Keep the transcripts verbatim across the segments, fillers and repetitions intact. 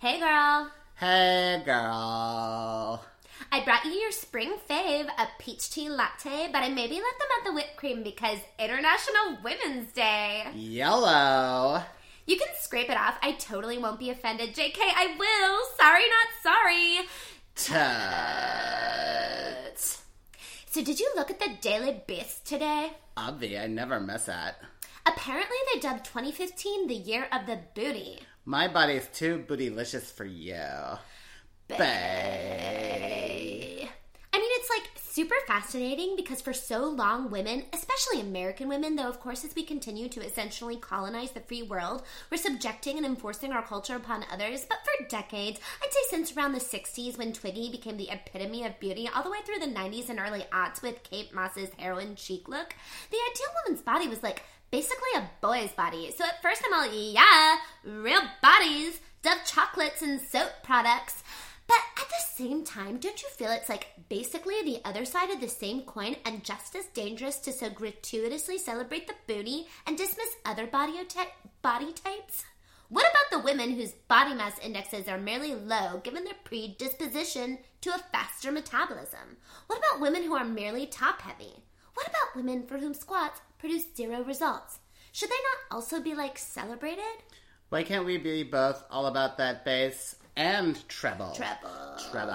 Hey, girl. Hey, girl. I brought you your spring fave, a peach tea latte, but I maybe let them add the whipped cream because International Women's Day. Yellow. You can scrape it off. I totally won't be offended. J K, I will. Sorry, not sorry. Tut. So did you look at the Daily Beast today? Obvi, I never miss that. Apparently they dubbed twenty fifteen the year of the booty. My body's too bootylicious for you. Bae. Bae. I mean, it's like super fascinating because for so long women, especially American women, though of course as we continue to essentially colonize the free world, we're subjecting and enforcing our culture upon others. But for decades, I'd say since around the sixties when Twiggy became the epitome of beauty, all the way through the nineties and early aughts with Kate Moss's heroin chic look, the ideal woman's body was like basically a boy's body. So at first I'm all, yeah, real bodies, Dove chocolates and soap products. But at the same time, don't you feel it's like basically the other side of the same coin and just as dangerous to so gratuitously celebrate the booty and dismiss other body, body types? What about the women whose body mass indexes are merely low given their predisposition to a faster metabolism? What about women who are merely top-heavy? What about women for whom squats produce zero results? Should they not also be, like, celebrated? Why can't we be both all about that bass and treble? Treble. Treble.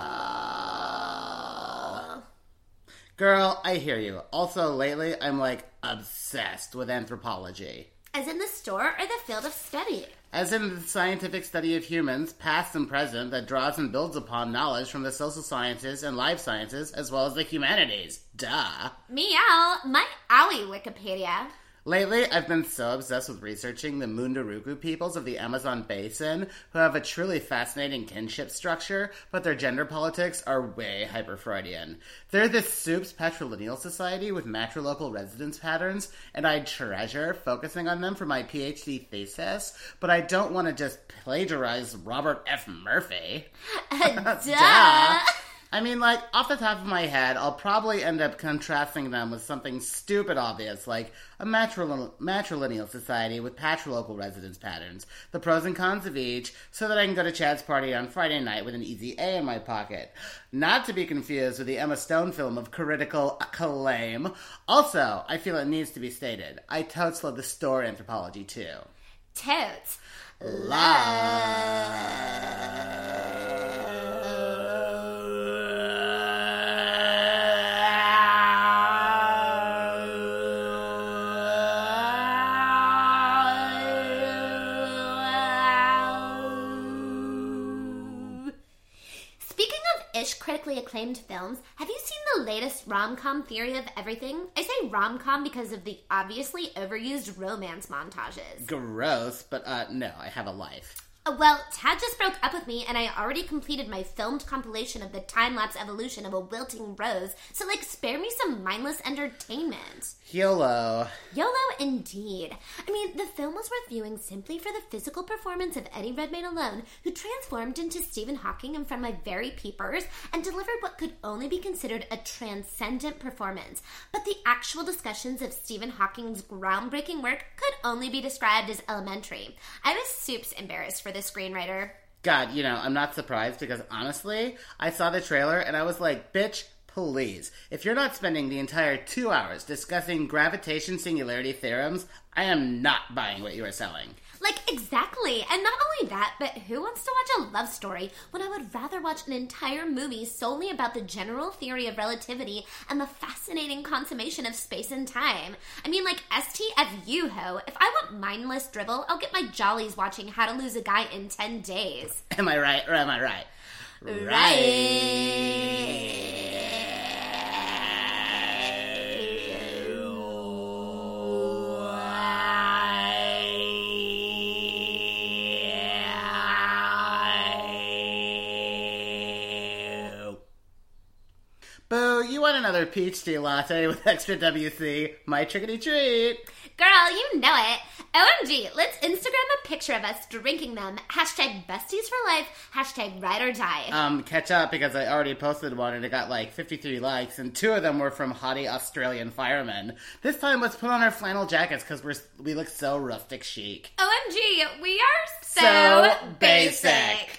Girl, I hear you. Also, lately, I'm, like, obsessed with anthropology. As in the store or the field of study? As in the scientific study of humans, past and present, that draws and builds upon knowledge from the social sciences and life sciences, as well as the humanities. Duh. Meow. My owie Wikipedia. Lately, I've been so obsessed with researching the Munduruku peoples of the Amazon basin, who have a truly fascinating kinship structure, but their gender politics are way hyper-Freudian. They're this Soup's patrilineal society with matrilocal residence patterns, and I treasure focusing on them for my PhD thesis, but I don't want to just plagiarize Robert F. Murphy. Duh. Duh. I mean, like, off the top of my head, I'll probably end up contrasting them with something stupid obvious, like a matril- matrilineal society with patrilocal residence patterns, the pros and cons of each, so that I can go to Chad's party on Friday night with an easy A in my pocket. Not to be confused with the Emma Stone film of critical acclaim. Also, I feel it needs to be stated, I totes love the store anthropology, too. Totes. Love. Critically acclaimed films, have you seen the latest rom-com theory of everything? I say rom-com because of the obviously overused romance montages. Gross, but uh, no, I have a life. Well, Tad just broke up with me, and I already completed my filmed compilation of the time-lapse evolution of a wilting rose, so, like, spare me some mindless entertainment. YOLO. YOLO indeed. I mean, the film was worth viewing simply for the physical performance of Eddie Redmayne alone, who transformed into Stephen Hawking in front of my very peepers and delivered what could only be considered a transcendent performance. But the actual discussions of Stephen Hawking's groundbreaking work could only be described as elementary. I was soups embarrassed for the screenwriter. God, you know, I'm not surprised because honestly, I saw the trailer and I was like, bitch, please. If you're not spending the entire two hours discussing gravitation singularity theorems, I am not buying what you are selling. Like, exactly. And not only that, but who wants to watch a love story when I would rather watch an entire movie solely about the general theory of relativity and the fascinating consummation of space and time? I mean, like, S T F U, ho. If I want mindless dribble, I'll get my jollies watching How to Lose a Guy in ten days. Am I right or am I right? Right. Right. Boo, you want another peach tea latte with extra W C. My trickety treat. Girl, you know it. O M G, let's Instagram a picture of us drinking them. Hashtag besties for life. Hashtag ride or die. Um, catch up because I already posted one and it got like fifty-three likes and two of them were from haughty Australian firemen. This time let's put on our flannel jackets because we're we look so rustic chic. O M G, we are so, So basic. basic.